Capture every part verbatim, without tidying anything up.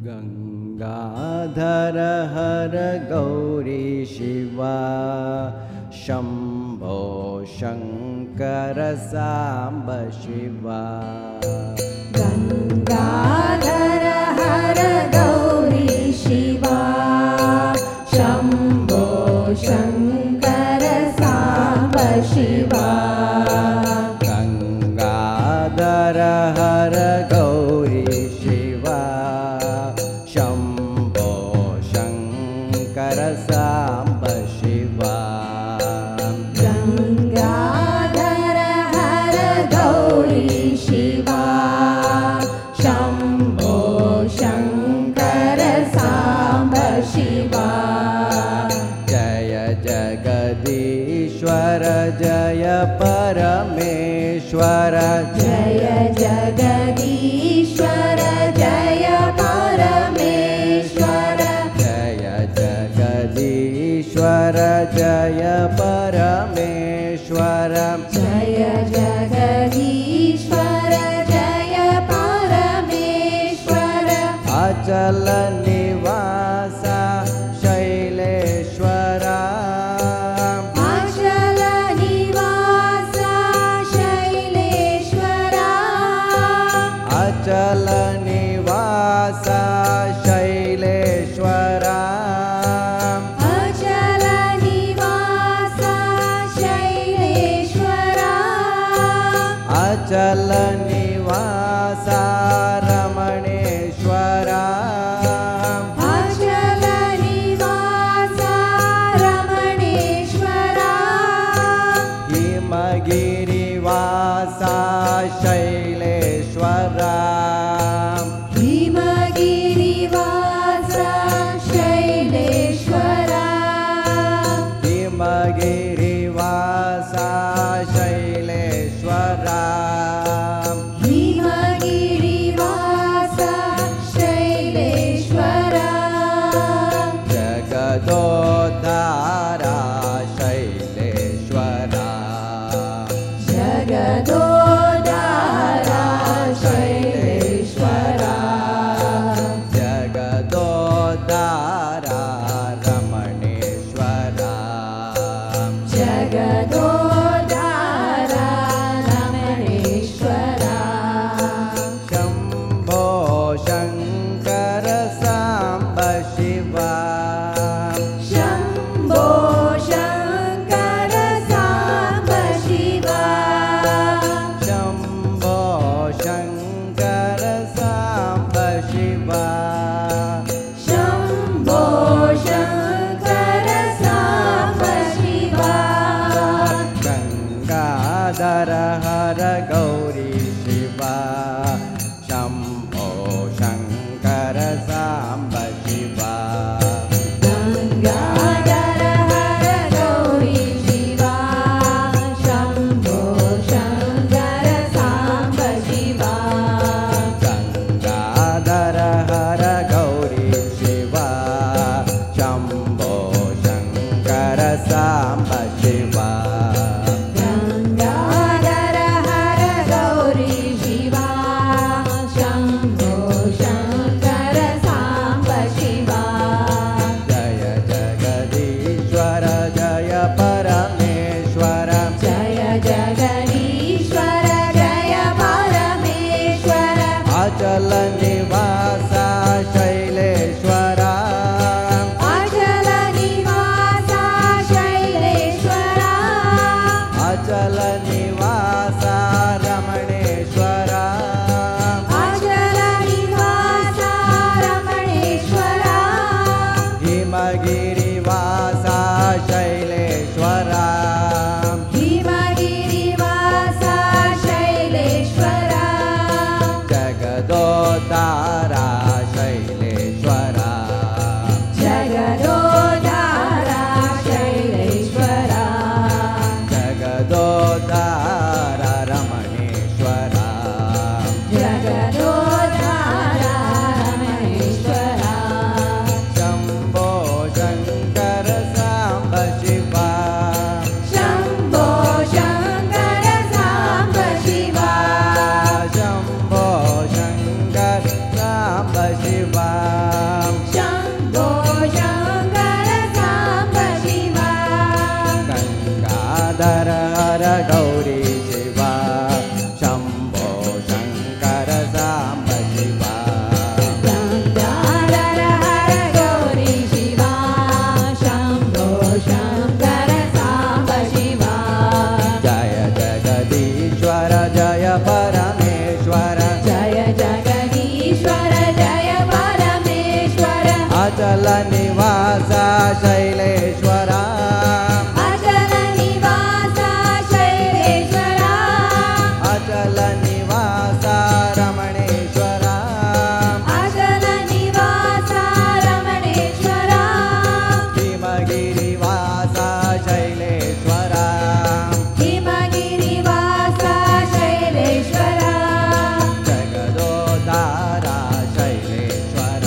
ಗಂಗಾಧರ ಹರ ಗೌರಿ ಶಿವ ಶಂಭೋ ಶಂಕರ ಸಾಂಬ ಶಿವ. ಗಂಗಾಧರ ಹರ ಗೌರಿ ಶಿವ ಶಂಭೋ ಶಂಕರ ಸಾಂಬ ಶಿವ. ಗಂಗಾಧರ ಹರ ಗೌರಿ ಶಿವ ಶಂಭೋ ಶಂಕರ ಸಾಂಬ ಶಿವ. ಗಂಗಾಧರ ಹರ ಗೌರಿ ಶಿವ ಶಂಭೋ ಶಂಕರ ಸಾಂಬ ಶಿವ. ಜಯ ಜಗದೀಶ್ವರ ಜಯ ಪರಮೇಶ್ವರ ಜಯ ಜಗದೀಶ್ವರ ಜಯ ಪರಮೇಶ್ವರ. ಜಯ ಜಗದೀಶ್ವರ ಜಯ ಪರಮೇಶ್ವರ. ಜಯ ಜಗದೀಶ್ವರ ಜಯ ಪರಮೇಶ್ವರ. ಅಚಲ ನಿವಾಸ ಶೈಲೇಶ್ವರ. ಅಚಲ ನಿವಾಸ ಶೈಲೇಶ್ವರ. ಅಚಲ ನಿವಾಸ ಶೈಲೇಶ್ವರ. ಅಚಲ ನಿವಾಸ ಶೈಲೇಶ್ವರ. ಅಚಲ ನಿವಾಸ ರಮಣೇಶ್ವರ. ಅಚಲ ನಿವಾಸ ರಮಣೇಶ್ವರ. ಹಿಮಗಿರಿವಾಸ ಶೈಲೇಶ್ವರ. ಹಿಮಗಿರಿವಾಸ ಶೈಲೇಶ್ವರ. ಹಿಮಗಿರಿವಾಸ ಶೈಲೇಶ್ವರ. ಹಿಮಗಿರಿವಾಸ ಶೈಲೇಶ್ವರ. ಜಗದೋದ್ಧಾರ ಶೈಲೇಶ್ವರ. ಜಗದೋದ್ಧಾರ ಶೈಲೇಶ್ವರ. ಜಗದೋದ್ಧಾರ ರಮಣೇಶ್ವರ. ಜಗದೋದ್ಧಾರ ರಮಣೇಶ್ವರ. ಶಂಭೋ ಶಂಕರ ಸಾಂಬ ಶಿವ. ಶಂಭೋ ಶಂಕರ ಸಾಂಬ ಶಿವ. ಶಂಭೋ ಶಂಕರ ಸಾಂಬ ಶಿವ. ಶಂಭೋ ಶಂಕರ ಸಾಂಬ ಶಿವ. ಗಂಗಾಧರ ಹರ ಗೌರಿ ಶಿವ ಶಂಭೋ ಶಂಕರ ಸಾಂಬ ಶಿವ. ಗಂಗಾಧರ ಹರ ಗೌರಿ ಶಿವ ಶಂಭೋ ಶಂಕರ ಸಾಂಬ ಶಿವ. ಗಂಗಾಧರ ಹರ ಗೌರಿ ಶಿವ ಶಂಭೋ ಶಂಕರ ಸಾಂಬ ಶಿವ. ಗಂಗಾಧರ ಹರ ಗೌರಿ ಶಿವ जय परमेश्वर जय जगदीश्वर जय परमेश्वर अचल निवास शैलेश्वर अचल निवास शैलेश्वर अचल निवास रमणेश्वर अचल निवास रमणेश्वर हिमगिरिवास शैलेश्वर हिमगिरिवास शैलेश्वर जगदोद्धारा शैलेश्वर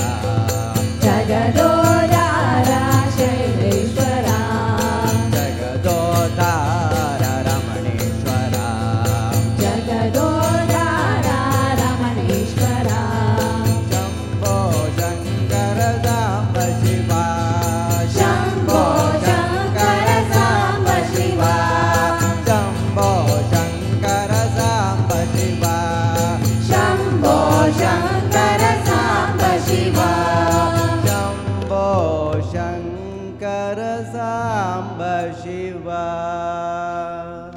जगदोद्धारा शैलेश्वर जगदोद्धारा रमणेश्वर जगदोद्धारा रमणेश्वर शम्भो शङ्कर साम्ब शिवा शम्भो शङ्कर साम्ब शिवा शम्भो शङ्कर साम्ब शिवा शम्भो शङ्कर साम्ब शिवा शम्भो शङ्कर साम्ब शिवा